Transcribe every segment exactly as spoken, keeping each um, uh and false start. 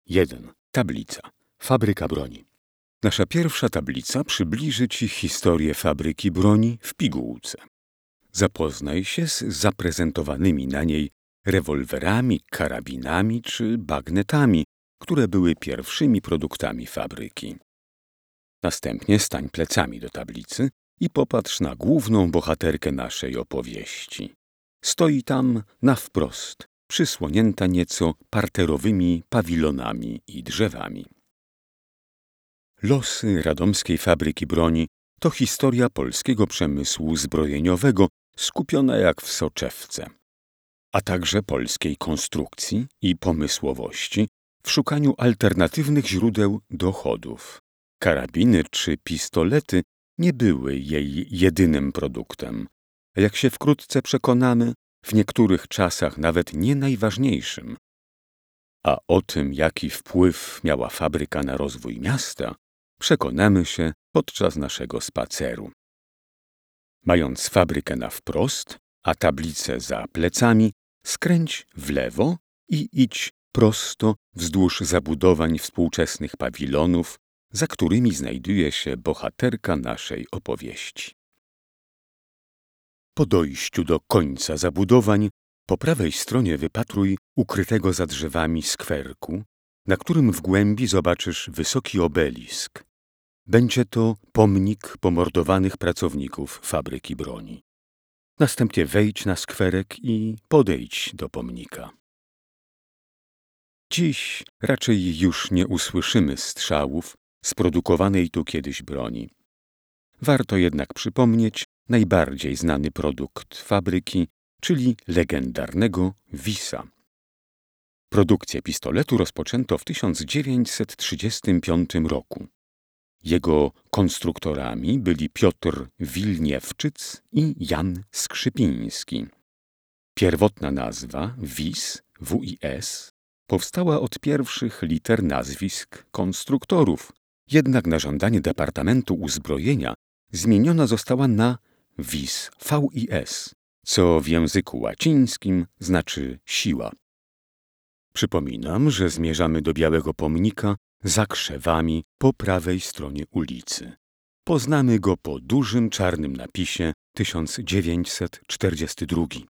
jeden. Tablica. Fabryka broni. Nasza pierwsza tablica przybliży Ci historię fabryki broni w pigułce. Zapoznaj się z zaprezentowanymi na niej rewolwerami, karabinami czy bagnetami, które były pierwszymi produktami fabryki. Następnie stań plecami do tablicy i popatrz na główną bohaterkę naszej opowieści. Stoi tam na wprost, przysłonięta nieco parterowymi pawilonami i drzewami. Losy radomskiej fabryki broni to historia polskiego przemysłu zbrojeniowego skupiona jak w soczewce, a także polskiej konstrukcji i pomysłowości w szukaniu alternatywnych źródeł dochodów. Karabiny czy pistolety nie były jej jedynym produktem. Jak się wkrótce przekonamy, w niektórych czasach nawet nie najważniejszym. A o tym, jaki wpływ miała fabryka na rozwój miasta, przekonamy się podczas naszego spaceru. Mając fabrykę na wprost, a tablicę za plecami, skręć w lewo i idź prosto wzdłuż zabudowań współczesnych pawilonów, za którymi znajduje się bohaterka naszej opowieści. Po dojściu do końca zabudowań, po prawej stronie wypatruj ukrytego za drzewami skwerku, na którym w głębi zobaczysz wysoki obelisk. Będzie to pomnik pomordowanych pracowników fabryki broni. Następnie wejdź na skwerek i podejdź do pomnika. Dziś raczej już nie usłyszymy strzałów z produkowanej tu kiedyś broni. Warto jednak przypomnieć najbardziej znany produkt fabryki, czyli legendarnego Wisa. Produkcję pistoletu rozpoczęto w tysiąc dziewięćset trzydziestym piątym roku. Jego konstruktorami byli Piotr Wilniewczyc i Jan Skrzypiński. Pierwotna nazwa Wis, W I S, powstała od pierwszych liter nazwisk konstruktorów, jednak na żądanie Departamentu Uzbrojenia zmieniona została na Wis, V I S, co w języku łacińskim znaczy siła. Przypominam, że zmierzamy do Białego Pomnika za krzewami po prawej stronie ulicy. Poznamy go po dużym czarnym napisie tysiąc dziewięćset czterdziesty drugi.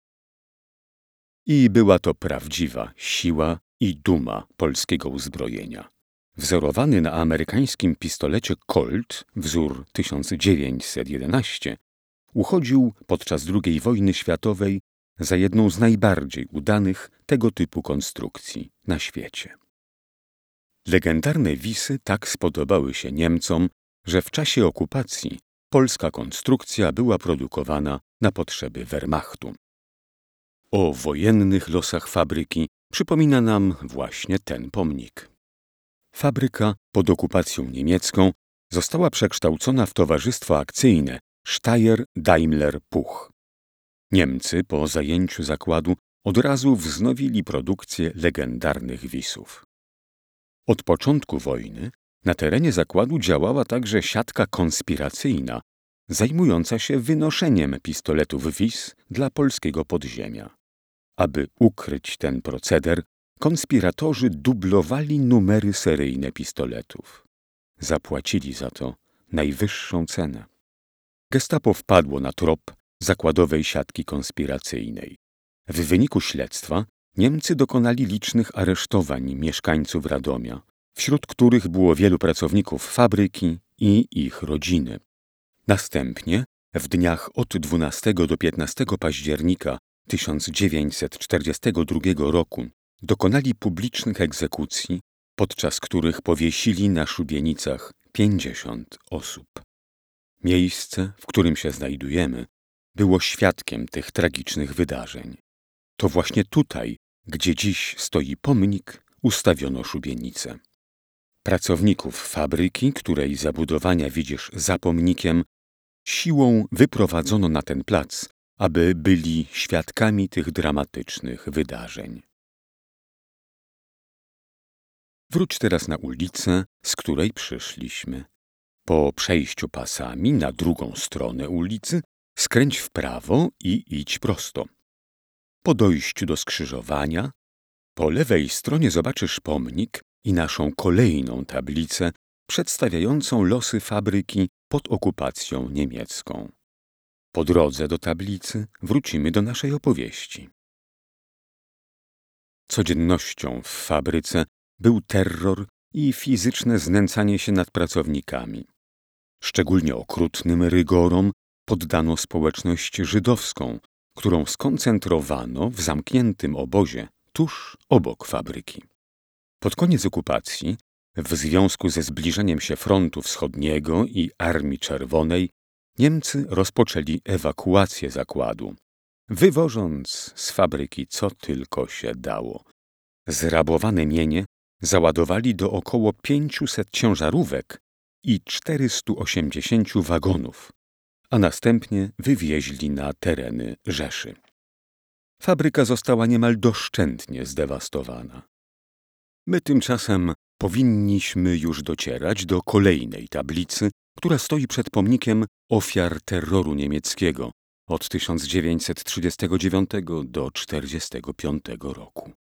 I była to prawdziwa siła i duma polskiego uzbrojenia. Wzorowany na amerykańskim pistolecie Colt, wzór tysiąc dziewięćset jedenaście, uchodził podczas drugiej wojny światowej za jedną z najbardziej udanych tego typu konstrukcji na świecie. Legendarne Wisy tak spodobały się Niemcom, że w czasie okupacji polska konstrukcja była produkowana na potrzeby Wehrmachtu. O wojennych losach fabryki przypomina nam właśnie ten pomnik. Fabryka pod okupacją niemiecką została przekształcona w towarzystwo akcyjne Steyr-Daimler-Puch. Niemcy po zajęciu zakładu od razu wznowili produkcję legendarnych Wisów. Od początku wojny na terenie zakładu działała także siatka konspiracyjna, zajmująca się wynoszeniem pistoletów Wis dla polskiego podziemia. Aby ukryć ten proceder, konspiratorzy dublowali numery seryjne pistoletów. Zapłacili za to najwyższą cenę. Gestapo wpadło na trop zakładowej siatki konspiracyjnej. W wyniku śledztwa Niemcy dokonali licznych aresztowań mieszkańców Radomia, wśród których było wielu pracowników fabryki i ich rodziny. Następnie w dniach od dwunastego do piętnastego października tysiąc dziewięćset czterdziestego drugiego roku dokonali publicznych egzekucji, podczas których powiesili na szubienicach pięćdziesiąt osób. Miejsce, w którym się znajdujemy, było świadkiem tych tragicznych wydarzeń. To właśnie tutaj, gdzie dziś stoi pomnik, ustawiono szubienicę. Pracowników fabryki, której zabudowania widzisz za pomnikiem, siłą wyprowadzono na ten plac, aby byli świadkami tych dramatycznych wydarzeń. Wróć teraz na ulicę, z której przyszliśmy. Po przejściu pasami na drugą stronę ulicy skręć w prawo i idź prosto. Po dojściu do skrzyżowania po lewej stronie zobaczysz pomnik i naszą kolejną tablicę przedstawiającą losy fabryki pod okupacją niemiecką. Po drodze do tablicy wrócimy do naszej opowieści. Codziennością w fabryce był terror i fizyczne znęcanie się nad pracownikami. Szczególnie okrutnym rygorom poddano społeczność żydowską, którą skoncentrowano w zamkniętym obozie tuż obok fabryki. Pod koniec okupacji, w związku ze zbliżeniem się frontu wschodniego i Armii Czerwonej, Niemcy rozpoczęli ewakuację zakładu, wywożąc z fabryki co tylko się dało. Zrabowane mienie załadowali do około pięciuset ciężarówek i czterystu osiemdziesięciu wagonów, a następnie wywieźli na tereny Rzeszy. Fabryka została niemal doszczętnie zdewastowana. My tymczasem powinniśmy już docierać do kolejnej tablicy, która stoi przed pomnikiem ofiar terroru niemieckiego od tysiąc dziewięćset trzydziestego dziewiątego do czterdziestego piątego roku.